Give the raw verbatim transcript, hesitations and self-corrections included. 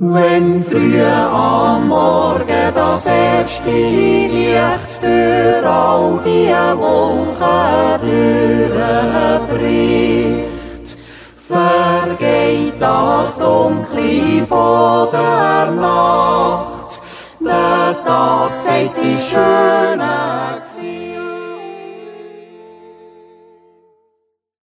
Wenn früh am Morgen das erste Licht durch all die Wolken durchbricht, vergeht das Dunkle von der Nacht, der Tag zeigt sich schön.